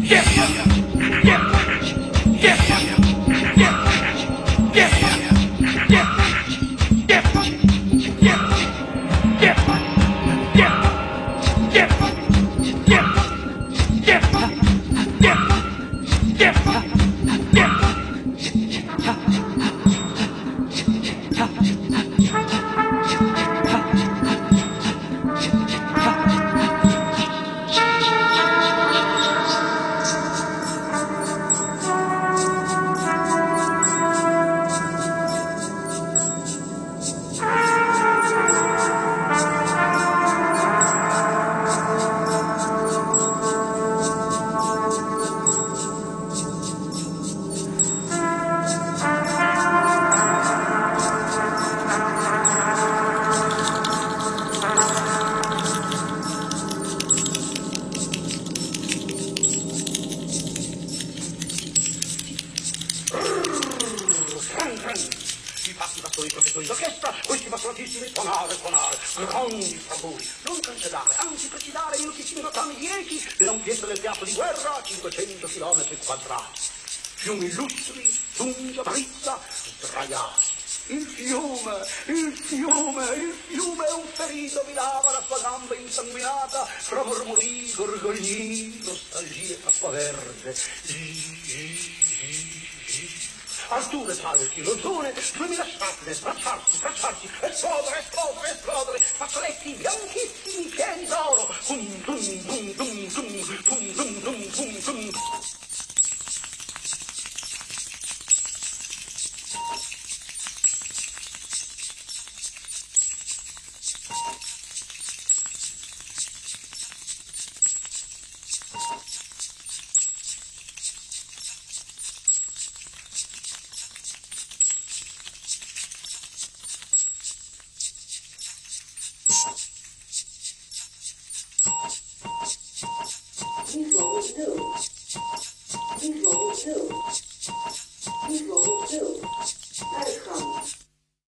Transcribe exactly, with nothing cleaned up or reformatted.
I passi bastoni professori d'orchestra, questi bastonatissimi suonare, suonare, grandi fragori, non cancellare, anzi precisare minutissimi notami dieci dell'ampiezza del teatro di guerra, cinquecento chilometri quadrati. Fiumi illustri, Tungia, Brizza, sdraiati. Il fiume, il fiume, il fiume è un ferito, mi lava la sua gamba insanguinata, fra mormori, gorgogli, nostalgie, acqua verde. Alture palchi, rotone, duemila sciappe, stracciarsi, stracciarsi, esplodere, esplodere, esplodere, fazzoletti bianchissimi, pieni d'oro, tum, tum, tum, tum, tum, tum, tum, tum, tum, tum. Control new.